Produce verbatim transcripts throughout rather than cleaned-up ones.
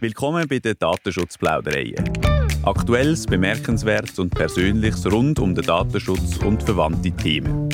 Willkommen bei den Datenschutzplaudereien. Aktuelles, Bemerkenswertes und Persönliches rund um den Datenschutz und verwandte Themen.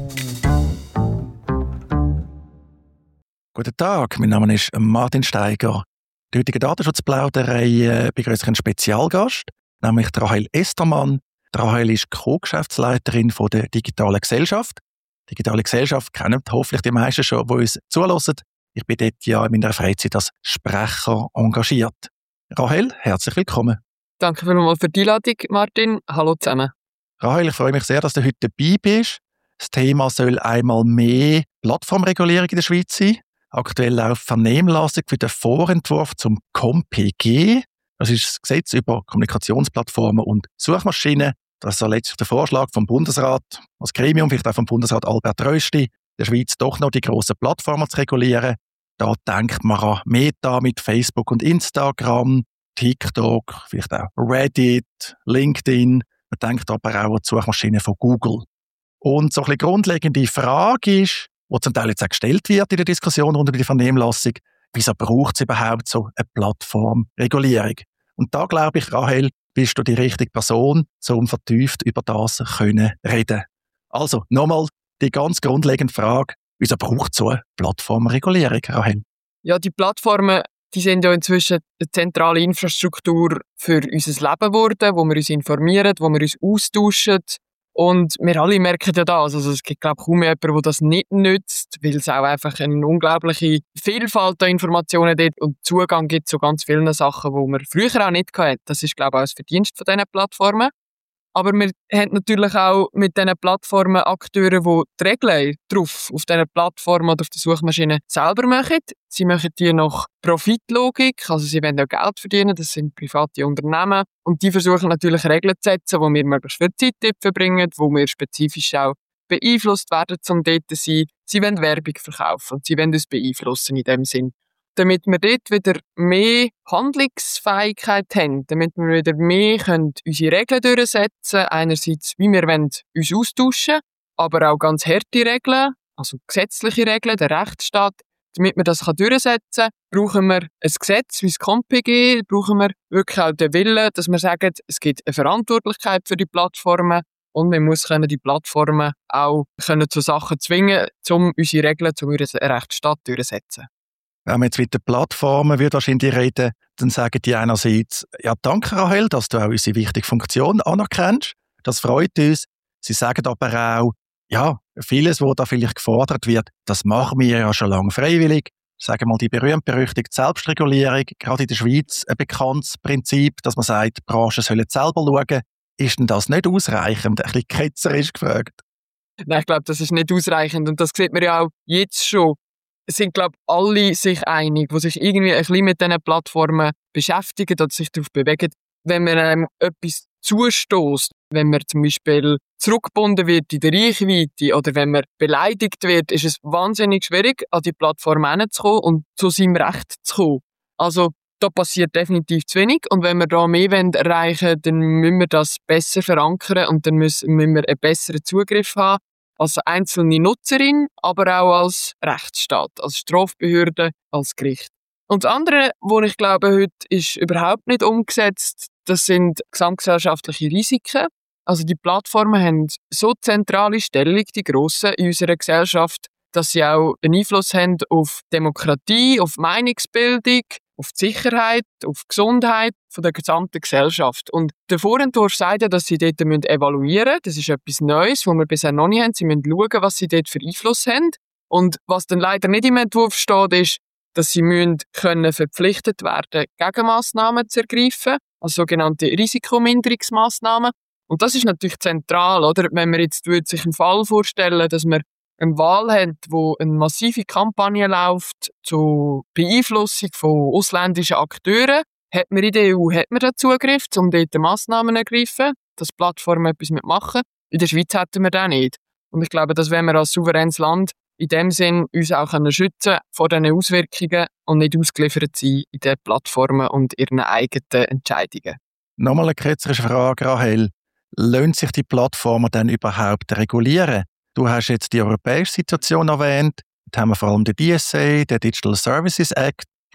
Guten Tag, mein Name ist Martin Steiger. Die heutige Datenschutzplauderei begrüße ich einen Spezialgast, nämlich Rahel Estermann. Rahel ist Co-Geschäftsleiterin von der Digitalen Gesellschaft. Digitale Gesellschaft kennen hoffentlich die meisten schon, die uns zuhören. Ich bin dort ja in meiner Freizeit als Sprecher engagiert. Rahel, herzlich willkommen. Danke vielmals für die Einladung, Martin. Hallo zusammen. Rahel, ich freue mich sehr, dass du heute dabei bist. Das Thema soll einmal mehr Plattformregulierung in der Schweiz sein. Aktuell läuft Vernehmlassung für den Vorentwurf zum C O M P G. Das ist das Gesetz über Kommunikationsplattformen und Suchmaschinen. Das ist letztlich der Vorschlag vom Bundesrat, als Gremium, vielleicht auch vom Bundesrat Albert Rösti, der Schweiz doch noch die grossen Plattformen zu regulieren. Da denkt man an Meta mit Facebook und Instagram, TikTok, vielleicht auch Reddit, LinkedIn. Man denkt aber auch an die Suchmaschinen von Google. Und so ein bisschen grundlegende Frage ist, die zum Teil jetzt auch gestellt wird in der Diskussion rund um die Vernehmlassung, wieso braucht es überhaupt so eine Plattformregulierung? Und da glaube ich, Rahel, bist du die richtige Person, um vertieft über das können reden. Also, nochmal die ganz grundlegende Frage, wieso braucht es so eine Plattformregulierung, Rahel? Ja, die Plattformen, die sind ja inzwischen eine zentrale Infrastruktur für unser Leben geworden, wo wir uns informieren, wo wir uns austauschen. Und wir alle merken ja das. Also es gibt, glaube ich, kaum jemanden, der das nicht nutzt, weil es auch einfach eine unglaubliche Vielfalt an Informationen dort und Zugang gibt zu ganz vielen Sachen, die wir früher auch nicht hatten. Das ist, glaube ich, auch das Verdienst von diesen Plattformen. Aber wir haben natürlich auch mit diesen Plattformen Akteure, die die Regeln drauf, auf diesen Plattformen oder auf der Suchmaschine selber machen. Sie machen die nach Profitlogik, also sie wollen auch Geld verdienen, das sind private Unternehmen. Und die versuchen natürlich Regeln zu setzen, wo wir möglichst viel Zeit dort verbringen, wo wir spezifisch auch beeinflusst werden, um dort zu sein. Sie wollen Werbung verkaufen und sie wollen uns beeinflussen in dem Sinn. Damit wir dort wieder mehr Handlungsfähigkeit haben, damit wir wieder mehr können unsere Regeln durchsetzen können. Einerseits, wie wir uns austauschen, aber auch ganz harte Regeln, also gesetzliche Regeln, der Rechtsstaat. Damit wir das durchsetzen können, brauchen wir ein Gesetz wie das C O M P G, brauchen wir wirklich auch den Willen, dass wir sagen, es gibt eine Verantwortlichkeit für die Plattformen und man muss die Plattformen auch können zu Sachen zwingen, um unsere Regeln, um unseren Rechtsstaat durchzusetzen. Wenn man jetzt mit den Plattformen wird wahrscheinlich reden, dann sagen die einerseits, ja, danke Rahel, dass du auch unsere wichtige Funktion anerkennst. Das freut uns. Sie sagen aber auch, ja, vieles, was da vielleicht gefordert wird, das machen wir ja schon lange freiwillig. Sagen wir mal die berühmt-berüchtigte Selbstregulierung, gerade in der Schweiz ein bekanntes Prinzip, dass man sagt, die Branchen sollen selber schauen. Ist denn das nicht ausreichend? Ein bisschen ketzerisch gefragt. Nein, ich glaube, das ist nicht ausreichend und das sieht man ja auch jetzt schon. Es sind, glaube ich, alle sich einig, die sich irgendwie ein bisschen mit diesen Plattformen beschäftigen oder sich darauf bewegen. Wenn man einem etwas zustößt, wenn man zum Beispiel zurückgebunden wird in der Reichweite oder wenn man beleidigt wird, ist es wahnsinnig schwierig, an die Plattform hinzukommen und zu seinem Recht zu kommen. Also da passiert definitiv zu wenig und wenn wir da mehr erreichen wollen, dann müssen wir das besser verankern und dann müssen, müssen wir einen besseren Zugriff haben. Als einzelne Nutzerin, aber auch als Rechtsstaat, als Strafbehörde, als Gericht. Und das andere, was ich glaube, heute ist überhaupt nicht umgesetzt, das sind gesamtgesellschaftliche Risiken. Also die Plattformen haben so zentrale Stellung, die grossen in unserer Gesellschaft, dass sie auch einen Einfluss haben auf Demokratie, auf Meinungsbildung, auf die Sicherheit, auf die Gesundheit von der gesamten Gesellschaft. Und der Vorentwurf sagt ja, dass sie dort evaluieren müssen. Das ist etwas Neues, was wir bisher noch nicht haben. Sie müssen schauen, was sie dort für Einfluss haben. Und was dann leider nicht im Entwurf steht, ist, dass sie müssen können verpflichtet werden, Gegenmaßnahmen zu ergreifen, also sogenannte Risikominderungsmaßnahmen. Und das ist natürlich zentral, oder? Wenn man jetzt sich einen Fall vorstellen, dass man eine Wahl hat, wo eine massive Kampagne läuft zur Beeinflussung von ausländischen Akteuren, hat man in der E U hat man den Zugriff, um dort Massnahmen zu ergreifen, dass Plattformen etwas mitmachen. In der Schweiz hätten wir das nicht. Und ich glaube, dass wenn wir als souveränes Land in dem Sinn uns auch schützen vor diesen Auswirkungen und nicht ausgeliefert sein in den Plattformen und ihren eigenen Entscheidungen. Nochmal eine ketzerische Frage, Rahel. Lassen sich die Plattformen denn überhaupt regulieren? Du hast jetzt die europäische Situation erwähnt. Da haben wir vor allem den D S A, den Digital Services Act,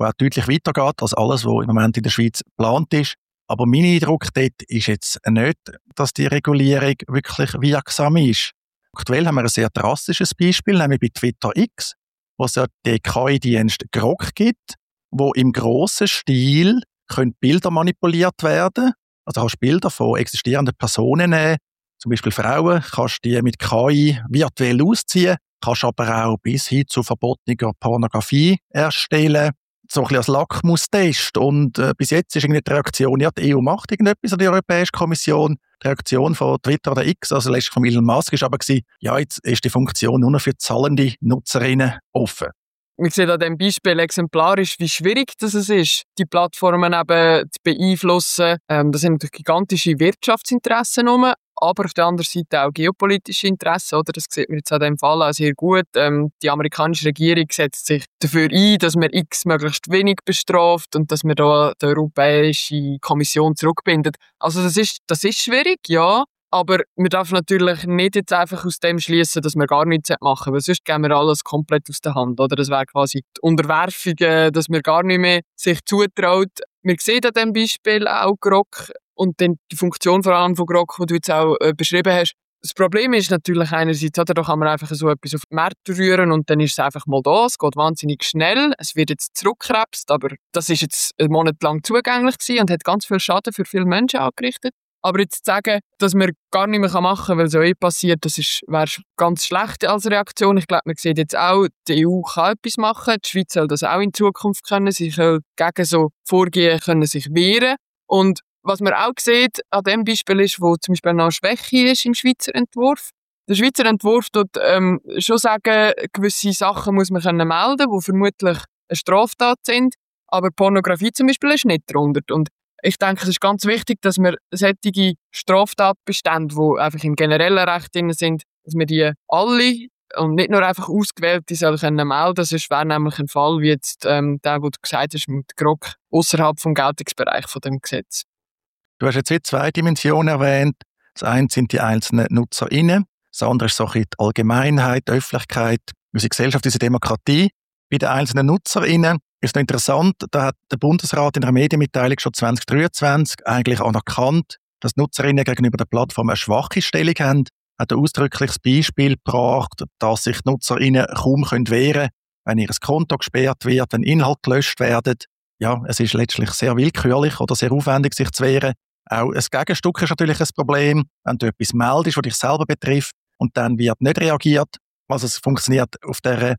der auch deutlich weitergeht als alles, was im Moment in der Schweiz geplant ist. Aber mein Eindruck dort ist jetzt nicht, dass die Regulierung wirklich wirksam ist. Aktuell haben wir ein sehr drastisches Beispiel, nämlich bei Twitter X, wo es ja den K I-Dienst Grok gibt, wo im grossen Stil können Bilder manipuliert werden. Also kannst du Bilder von existierenden Personen nehmen, zum Beispiel Frauen, kannst die mit K I virtuell ausziehen, kannst aber auch bis hin zu verbotener Pornografie erstellen. So ein bisschen als Lackmustest. Und äh, bis jetzt ist irgendwie die Reaktion, ja, die E U macht irgendetwas, oder die Europäische Kommission. Die Reaktion von Twitter oder X, also letztlich von Elon Musk, ist aber gewesen, ja, jetzt ist die Funktion nur noch für zahlende Nutzerinnen offen. Wir sehen an diesem Beispiel exemplarisch, wie schwierig das ist, die Plattformen eben zu beeinflussen. Ähm, das sind natürlich gigantische Wirtschaftsinteressen rum, aber auf der anderen Seite auch geopolitische Interessen. Oder? Das sieht man jetzt an diesem Fall auch sehr gut. Ähm, die amerikanische Regierung setzt sich dafür ein, dass man X möglichst wenig bestraft und dass man da die Europäische Kommission zurückbindet. Also das ist, das ist schwierig, ja. Aber man darf natürlich nicht jetzt einfach aus dem schließen, dass wir gar nichts machen sollen, weil sonst geben wir alles komplett aus der Hand. Oder? Das wäre quasi die Unterwerfung, dass man gar nicht mehr sich zutraut. Wir sehen an diesem Beispiel auch Grok und dann die Funktion vor allem von Grok, die du jetzt auch äh, beschrieben hast. Das Problem ist natürlich einerseits, oder, da kann man einfach so etwas auf den Markt rühren und dann ist es einfach mal da. Es geht wahnsinnig schnell. Es wird jetzt zurückgekrebst, aber das ist jetzt einen Monat lang zugänglich gewesen und hat ganz viel Schaden für viele Menschen angerichtet. Aber jetzt zu sagen, dass man gar nicht mehr machen kann, weil so eh passiert, das ist, wäre ganz schlecht als Reaktion. Ich glaube, man sieht jetzt auch, die E U kann etwas machen. Die Schweiz soll das auch in Zukunft können. Sie soll gegen so Vorgehen können sich wehren. Und was man auch sieht an dem Beispiel ist, wo zum Beispiel noch eine Schwäche ist im Schweizer Entwurf. Der Schweizer Entwurf tut ähm, schon sagen, gewisse Sachen muss man können melden, die vermutlich eine Straftat sind. Aber Pornografie zum Beispiel ist nicht darunter. Und ich denke, es ist ganz wichtig, dass wir solche Straftatbestände, die einfach im generellen Recht drin sind, dass wir die alle und nicht nur einfach ausgewählte sollen können melden. Sonst wäre nämlich ein Fall wie jetzt ähm, der, den du gesagt hast, mit Grok, außerhalb vom Geltungsbereich von dem Gesetz. Du hast jetzt hier zwei Dimensionen erwähnt. Das eine sind die einzelnen NutzerInnen. Das andere ist so ein bisschen die Allgemeinheit, die Öffentlichkeit, unsere Gesellschaft, unsere Demokratie. Bei den einzelnen NutzerInnen ist noch interessant, da hat der Bundesrat in einer Medienmitteilung schon zwanzig dreiundzwanzig eigentlich anerkannt, dass Nutzerinnen gegenüber der Plattform eine schwache Stellung haben, hat ein ausdrückliches Beispiel gebracht, dass sich die Nutzerinnen kaum wehren können, wenn ihr Konto gesperrt wird, wenn Inhalte gelöscht werden. Ja, es ist letztlich sehr willkürlich oder sehr aufwendig, sich zu wehren. Auch ein Gegenstück ist natürlich ein Problem, wenn du etwas meldest, was dich selber betrifft, und dann wird nicht reagiert. Also es funktioniert auf der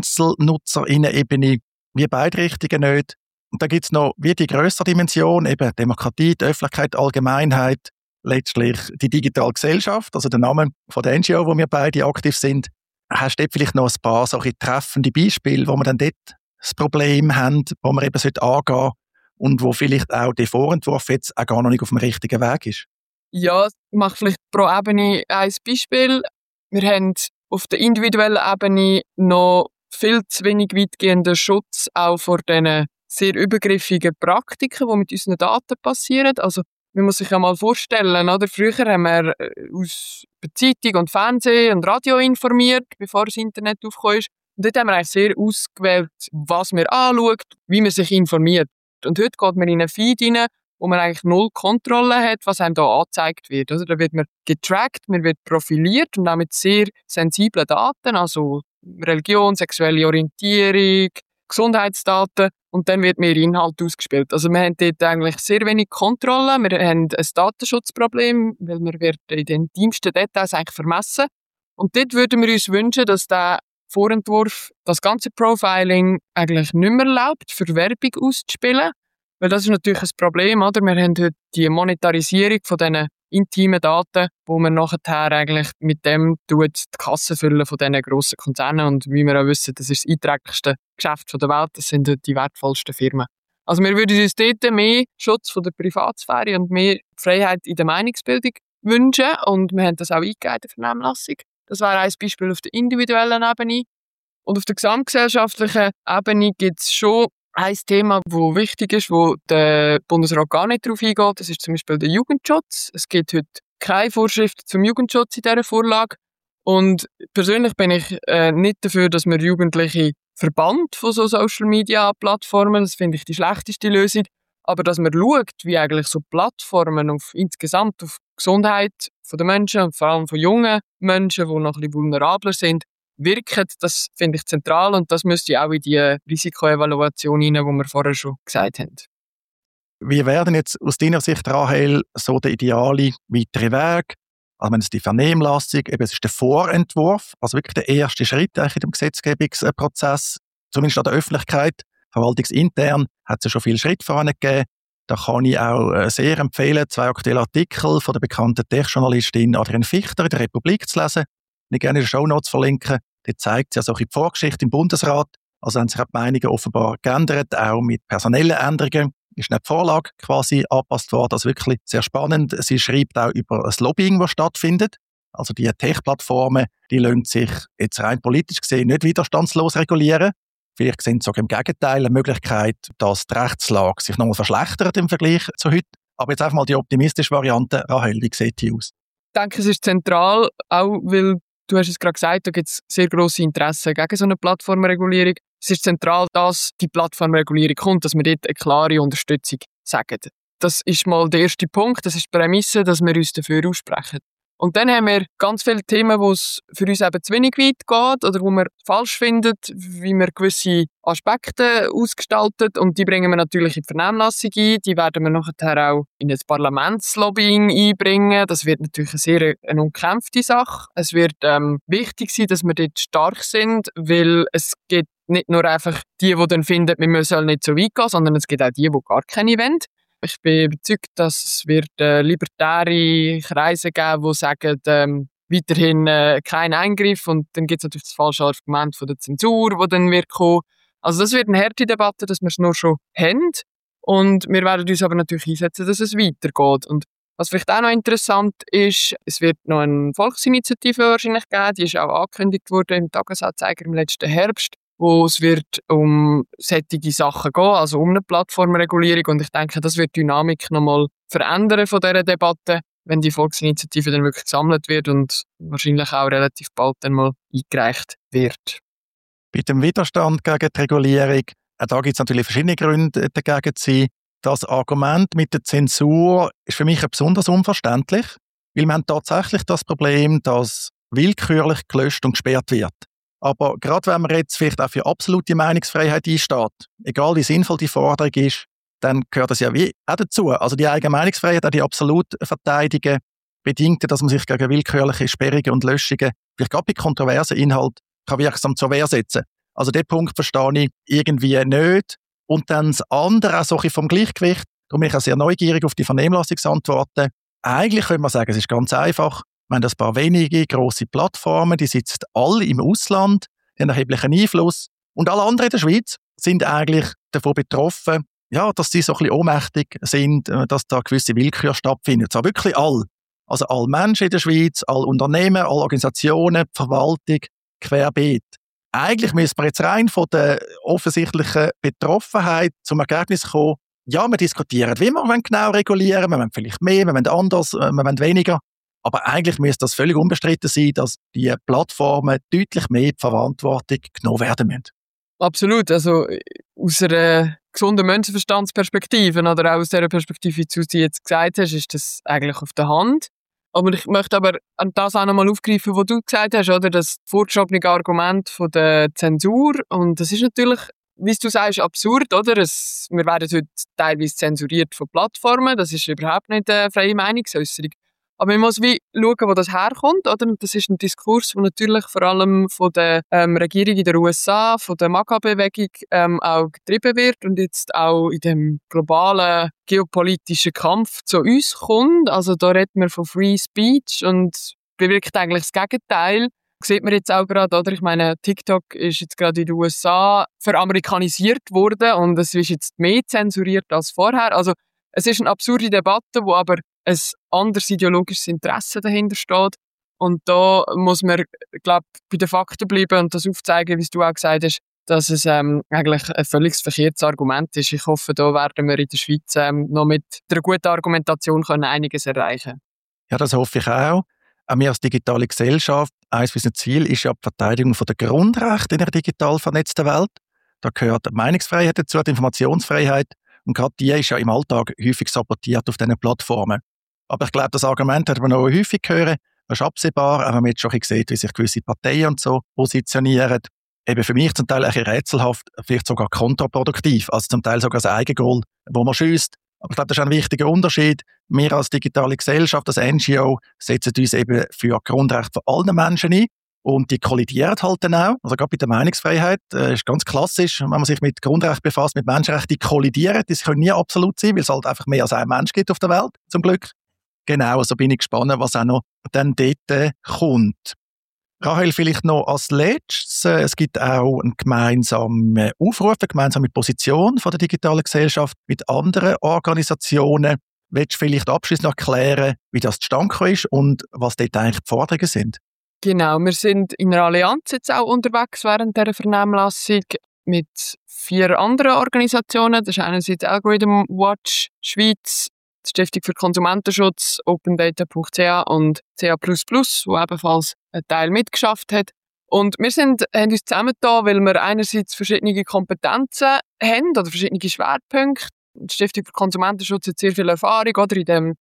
Einzelnutzerinnen-Ebene wie beide Richtungen nicht. Und dann gibt es noch wie die grössere Dimension, eben Demokratie, die Öffentlichkeit, die Allgemeinheit, letztlich die digitale Gesellschaft, also der Name von der N G O, wo wir beide aktiv sind. Hast du dort vielleicht noch ein paar solche treffende Beispiele, wo wir dann dort das Problem haben, wo wir eben angehen sollten und wo vielleicht auch der Vorentwurf jetzt auch gar noch nicht auf dem richtigen Weg ist? Ja, ich mache vielleicht pro Ebene ein Beispiel. Wir haben auf der individuellen Ebene noch viel zu wenig weitgehenden Schutz auch vor diesen sehr übergriffigen Praktiken, die mit unseren Daten passieren. Also, man muss sich ja mal vorstellen, oder? Früher haben wir aus Zeitung und Fernsehen und Radio informiert, bevor das Internet aufgekommen ist. Und dort haben wir eigentlich sehr ausgewählt, was man anschaut, wie man sich informiert. Und heute geht man in einen Feed rein, wo man eigentlich null Kontrolle hat, was einem da angezeigt wird. Also, da wird man getrackt, man wird profiliert und auch mit sehr sensiblen Daten, also Religion, sexuelle Orientierung, Gesundheitsdaten, und dann wird mehr Inhalt ausgespielt. Also wir haben dort eigentlich sehr wenig Kontrolle, wir haben ein Datenschutzproblem, weil wir werden in den intimsten Details eigentlich vermessen. Und dort würden wir uns wünschen, dass der Vorentwurf das ganze Profiling eigentlich nicht mehr erlaubt, für Werbung auszuspielen. Weil das ist natürlich ein Problem, oder? Wir haben heute die Monetarisierung von diesen intimen Daten, wo man nachher eigentlich mit dem tut, die Kasse füllen von diesen grossen Konzernen. Und wie wir auch wissen, das ist das einträglichste Geschäft der Welt, das sind die wertvollsten Firmen. Also wir würden uns dort mehr Schutz von der Privatsphäre und mehr Freiheit in der Meinungsbildung wünschen. Und wir haben das auch eingegeben in der Vernehmlassung. Das wäre ein Beispiel auf der individuellen Ebene. Und auf der gesamtgesellschaftlichen Ebene gibt es schon ein Thema, das wichtig ist, wo der Bundesrat gar nicht darauf eingeht. Das ist zum Beispiel der Jugendschutz. Es gibt heute keine Vorschriften zum Jugendschutz in dieser Vorlage. Und persönlich bin ich äh, nicht dafür, dass man Jugendliche verbannt von so Social-Media-Plattformen. Das finde ich die schlechteste Lösung. Aber dass man schaut, wie eigentlich so Plattformen auf, insgesamt auf die Gesundheit der Menschen und vor allem von jungen Menschen, die noch ein bisschen vulnerabler sind, wirken, das finde ich zentral und das müsste auch in die Risikoevaluation rein, die wir vorher schon gesagt haben. Wie werden jetzt aus deiner Sicht, Rahel, so der ideale weitere Weg? Also wenn es die Vernehmlassung, eben es ist der Vorentwurf, also wirklich der erste Schritt eigentlich in dem Gesetzgebungsprozess, zumindest an der Öffentlichkeit, verwaltungsintern hat es ja schon viele Schritte vorangegeben. Da kann ich auch äh, sehr empfehlen, zwei aktuelle Artikel von der bekannten Tech-Journalistin Adrienne Fichter in der Republik zu lesen. Ich gerne in den Shownotes verlinken. Dort zeigt sie ja so die Vorgeschichte im Bundesrat. Also haben sich die Meinungen offenbar geändert, auch mit personellen Änderungen. Ist nicht die Vorlage quasi angepasst worden. Also wirklich sehr spannend. Sie schreibt auch über das Lobbying, das stattfindet. Also die Tech-Plattformen, die lassen sich jetzt rein politisch gesehen nicht widerstandslos regulieren. Vielleicht sind sogar im Gegenteil eine Möglichkeit, dass die Rechtslage sich nochmal verschlechtert im Vergleich zu heute. Aber jetzt einfach mal die optimistische Variante. Rahel, wie sieht die aus? Ich denke, es ist zentral, auch weil, du hast es gerade gesagt, da gibt es sehr grosse Interessen gegen so eine Plattformregulierung. Es ist zentral, dass die Plattformregulierung kommt, dass wir dort eine klare Unterstützung sagen. Das ist mal der erste Punkt, das ist die Prämisse, dass wir uns dafür aussprechen. Und dann haben wir ganz viele Themen, wo es für uns eben zu wenig weit geht oder wo man falsch findet, wie man gewisse Aspekte ausgestaltet. Und die bringen wir natürlich in die Vernehmlassung ein. Die werden wir nachher auch in das Parlamentslobbying einbringen. Das wird natürlich eine sehr eine umkämpfte Sache. Es wird ähm, wichtig sein, dass wir dort stark sind, weil es gibt nicht nur einfach die, die dann finden, wir müssen nicht so weit gehen, sondern es gibt auch die, die gar keine wollen. Ich bin überzeugt, dass es wird äh, libertäre Kreise geben, die sagen, ähm, weiterhin äh, kein Eingriff. Und dann gibt es natürlich das falsche Argument von der Zensur, das dann wird kommen. Also das wird eine harte Debatte, dass wir es nur schon haben. Und wir werden uns aber natürlich einsetzen, dass es weitergeht. Und was vielleicht auch noch interessant ist, es wird noch eine Volksinitiative wahrscheinlich geben, die ist auch angekündigt worden im Tagesanzeiger im letzten Herbst, wo es wird um solche Sachen gehen, also um eine Plattformregulierung. Und ich denke, das wird die Dynamik nochmal verändern von dieser Debatte, wenn die Volksinitiative dann wirklich gesammelt wird und wahrscheinlich auch relativ bald dann mal eingereicht wird. Bei dem Widerstand gegen die Regulierung, auch da gibt es natürlich verschiedene Gründe dagegen zu sein. Das Argument mit der Zensur ist für mich besonders unverständlich, weil wir haben tatsächlich das Problem, dass willkürlich gelöscht und gesperrt wird. Aber gerade wenn man jetzt vielleicht auch für absolute Meinungsfreiheit einsteht, egal wie sinnvoll die Forderung ist, dann gehört das ja wie auch dazu. Also die eigene Meinungsfreiheit, auch die absolut verteidigen, bedingt, dass man sich gegen willkürliche Sperrungen und Löschungen, vielleicht gerade bei kontroversen Inhalten, kann wirksam zur Wehr setzen. Also den Punkt verstehe ich irgendwie nicht. Und dann das andere, auch so ein bisschen vom Gleichgewicht, darum bin ich auch sehr neugierig auf die Vernehmlassungsantworten. Eigentlich könnte man sagen, es ist ganz einfach. Wir haben ein paar wenige grosse Plattformen, die sitzen alle im Ausland, die haben erheblichen Einfluss. Und alle anderen in der Schweiz sind eigentlich davon betroffen, ja, dass sie so ein bisschen ohnmächtig sind, dass da gewisse Willkür stattfindet. Zwar wirklich alle. Also alle Menschen in der Schweiz, alle Unternehmen, alle Organisationen, die Verwaltung, querbeet. Eigentlich müssen wir jetzt rein von der offensichtlichen Betroffenheit zum Ergebnis kommen, ja, wir diskutieren, wie wir genau regulieren wollen. Wir wollen vielleicht mehr, wir wollen anders, wir wollen weniger. Aber eigentlich müsste das völlig unbestritten sein, dass die Plattformen deutlich mehr in die Verantwortung genommen werden müssen. Absolut. Also aus einer gesunden Menschenverstandsperspektive oder auch aus der Perspektive, wie du jetzt gesagt hast, ist das eigentlich auf der Hand. Aber ich möchte aber an das auch nochmal aufgreifen, was du gesagt hast, oder? Das vorgeschobene Argument von der Zensur. Und das ist natürlich, wie du sagst, absurd, oder? Es, wir werden heute teilweise zensuriert von Plattformen. Das ist überhaupt nicht eine freie Meinungsäußerung. Aber man muss wie schauen, wo das herkommt, oder? Und das ist ein Diskurs, der natürlich vor allem von der ähm, Regierung in den U S A, von der MAGA-Bewegung ähm, auch getrieben wird und jetzt auch in dem globalen geopolitischen Kampf zu uns kommt. Also da redet man von Free Speech und bewirkt eigentlich das Gegenteil. Das sieht man jetzt auch gerade, oder? Ich meine, TikTok ist jetzt gerade in den U S A veramerikanisiert worden und es ist jetzt mehr zensuriert als vorher. Also es ist eine absurde Debatte, wo aber ein anderes ideologisches Interesse dahinter steht. Und da muss man, glaube ich, bei den Fakten bleiben und das aufzeigen, wie du auch gesagt hast, dass es ähm, eigentlich ein völlig verkehrtes Argument ist. Ich hoffe, da werden wir in der Schweiz ähm, noch mit einer guten Argumentation können einiges erreichen. Ja, das hoffe ich auch. Auch wir als digitale Gesellschaft, eines unserer Ziele ist ja die Verteidigung der Grundrechte in einer digital vernetzten Welt. Da gehört die Meinungsfreiheit dazu, die Informationsfreiheit. Und gerade die ist ja im Alltag häufig sabotiert auf diesen Plattformen. Aber ich glaube, das Argument hat man noch häufig hören. Das ist absehbar, auch wenn man jetzt schon sieht, wie sich gewisse Parteien und so positionieren. Eben für mich zum Teil ein bisschen rätselhaft, vielleicht sogar kontraproduktiv. Also zum Teil sogar das Eigengoal, wo man schiesst. Aber ich glaube, das ist ein wichtiger Unterschied. Wir als digitale Gesellschaft, als N G O, setzen uns eben für Grundrechte von allen Menschen ein. Und die kollidieren halt dann auch. Also gerade bei der Meinungsfreiheit äh, ist ganz klassisch, wenn man sich mit Grundrechten befasst, mit Menschenrechten, die kollidieren. Die können nie absolut sein, weil es halt einfach mehr als ein Mensch gibt auf der Welt, zum Glück. Genau, also bin ich gespannt, was auch noch dann dort äh, kommt. Rahel, vielleicht noch als Letztes. Es gibt auch einen gemeinsamen Aufruf, eine gemeinsame Position von der digitalen Gesellschaft mit anderen Organisationen. Willst du vielleicht abschließend noch erklären, wie das zustande gekommen ist und was dort eigentlich die Forderungen sind? Genau, wir sind in einer Allianz jetzt auch unterwegs während dieser Vernehmlassung mit vier anderen Organisationen. Das ist einerseits Algorithm Watch Schweiz, die Stiftung für Konsumentenschutz, opendata punkt c h und C A plus plus, wo ebenfalls einen Teil mitgeschafft hat. Und wir sind, haben uns zusammengetan, weil wir einerseits verschiedene Kompetenzen haben oder verschiedene Schwerpunkte. Die Stiftung für Konsumentenschutz hat sehr viel Erfahrung oder in dem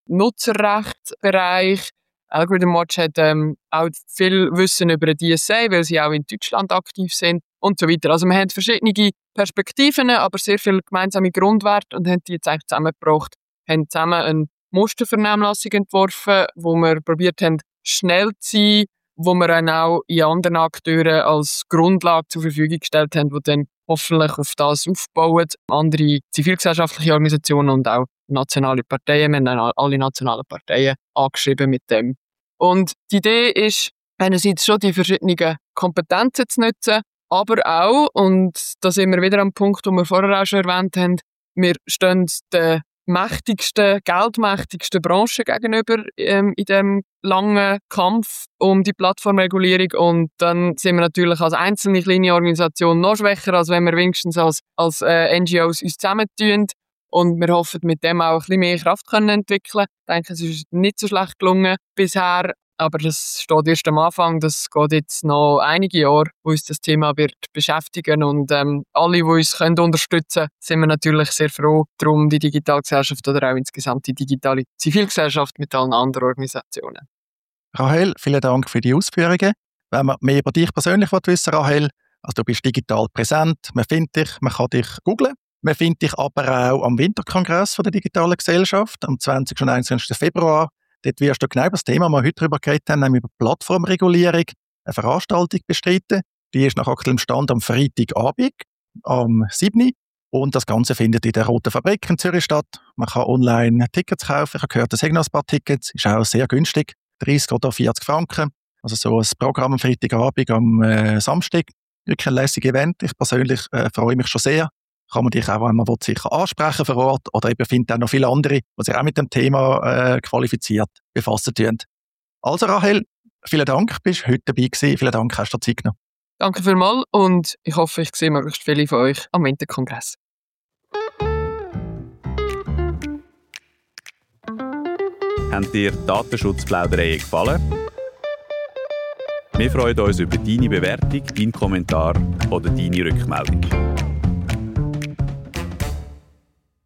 Nutzerrechtsbereich. Algorithm Watch hat ähm, auch viel Wissen über die D S A, weil sie auch in Deutschland aktiv sind und so weiter. Also wir haben verschiedene Perspektiven, aber sehr viele gemeinsame Grundwerte und haben die jetzt eigentlich zusammengebracht. Wir haben zusammen eine Mustervernehmlassung entworfen, wo wir probiert haben, schnell zu sein, wo wir dann auch in anderen Akteuren als Grundlage zur Verfügung gestellt haben, die dann hoffentlich auf das aufbauen. Andere zivilgesellschaftliche Organisationen und auch nationale Parteien. Wir haben dann alle nationalen Parteien angeschrieben mit dem. Und die Idee ist, einerseits schon die verschiedenen Kompetenzen zu nutzen, aber auch, und da sind wir wieder am Punkt, den wir vorher auch schon erwähnt haben, wir stehen den mächtigsten, geldmächtigsten Branchen gegenüber ähm, in diesem langen Kampf um die Plattformregulierung. Und dann sind wir natürlich als einzelne kleine Organisation noch schwächer, als wenn wir wenigstens als, als äh, N G Os uns zusammentun. Und wir hoffen, mit dem auch ein bisschen mehr Kraft können entwickeln. Ich denke, es ist nicht so schlecht gelungen bisher, aber das steht erst am Anfang. Das geht jetzt noch einige Jahre, wo uns das Thema wird beschäftigen. Und ähm, alle, die uns können unterstützen können, sind wir natürlich sehr froh darum, die Digitalgesellschaft oder auch insgesamt die digitale Zivilgesellschaft mit allen anderen Organisationen. Rahel, vielen Dank für die Ausführungen. Wenn man mehr über dich persönlich wissen will, Rahel, also du bist digital präsent, man findet dich, man kann dich googlen. Man findet dich aber auch am Winterkongress von der digitalen Gesellschaft am zwanzigsten und einundzwanzigsten Februar. Dort wirst du genau über das Thema, das wir heute darüber geredet haben, nämlich über Plattformregulierung, eine Veranstaltung bestreiten. Die ist nach aktuellem Stand am Freitagabend, am siebten Und das Ganze findet in der Roten Fabrik in Zürich statt. Man kann online Tickets kaufen. Ich habe gehört, es haben noch ein paar Tickets. Ist auch sehr günstig. dreißig oder vierzig Franken. Also so ein Programm am Freitagabend, am äh, Samstag. Wirklich ein lässiges Event. Ich persönlich äh, freue mich schon sehr. Kann man dich auch, wenn man will, sicher ansprechen vor Ort oder eben findet auch noch viele andere, die sich auch mit dem Thema äh, qualifiziert befassen tun. Also Rahel, vielen Dank, bist heute dabei gewesen. Vielen Dank, hast du dir Zeit genommen. Danke vielmals und ich hoffe, ich sehe möglichst viele von euch am Winterkongress. Haben dir Datenschutzplaudereien gefallen? Wir freuen uns über deine Bewertung, deinen Kommentar oder deine Rückmeldung.